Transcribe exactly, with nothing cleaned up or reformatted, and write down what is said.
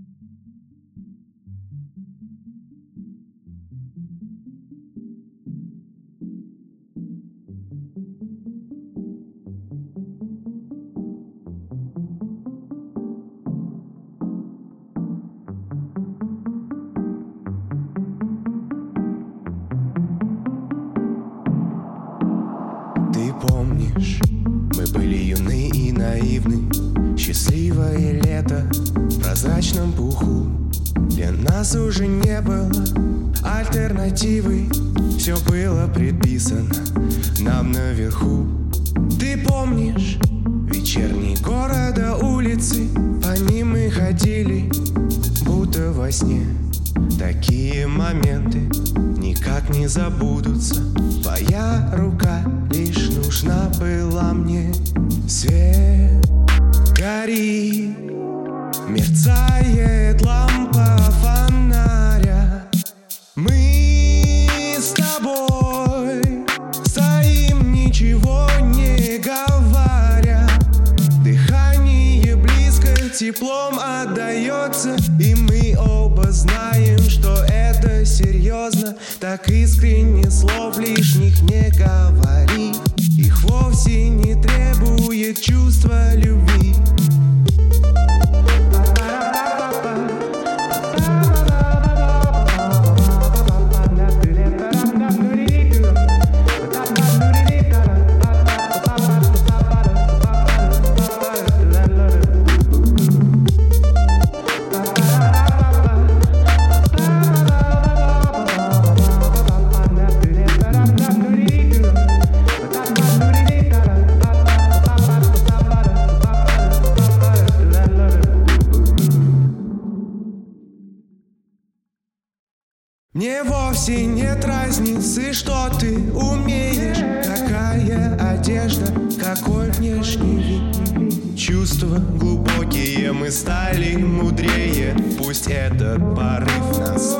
Ты помнишь, мы были юны и наивны. Счастливое лето в прозрачном пуху. Для нас уже не было альтернативы. Все было предписано нам наверху. Ты помнишь вечерний города, улицы, по ним мы ходили, будто во сне. Такие моменты никак не забудутся. Твоя рука лишь нужна была мне. Свет горит, мерцает лампа фонаря. Мы с тобой стоим, ничего не говоря. Дыхание близко, теплом отдается, и мы оба знаем, что это серьезно. Так искренне слов лишних не говори. Их вовсе не требует чувства любви. Мне вовсе нет разницы, что ты умеешь, какая одежда, какой внешний вид. Чувства глубокие, мы стали мудрее. Пусть этот порыв нас